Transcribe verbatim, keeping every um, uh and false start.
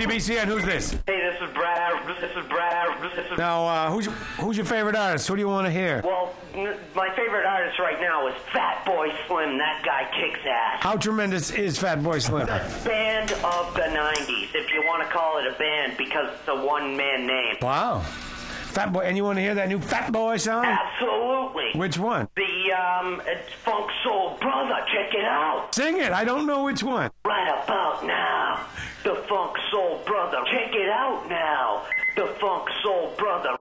W B C N, who's this? Hey, this is Brad. This is Brad. This is... Now, uh, who's who's your favorite artist? Who do you want to hear? Well, n- my favorite artist right now is Fatboy Slim. That guy kicks ass. How tremendous is Fatboy Slim? The band of the nineties, if you want to call it a band, because it's a one-man name. Wow. Fatboy, and you want to hear that new Fatboy song? Absolutely. Which one? The, um, it's Funk Soul Brother. Check it out. Sing it. I don't know which one. Right about now, the Funk Soul Brother. Check it out now, the Funk Soul Brother.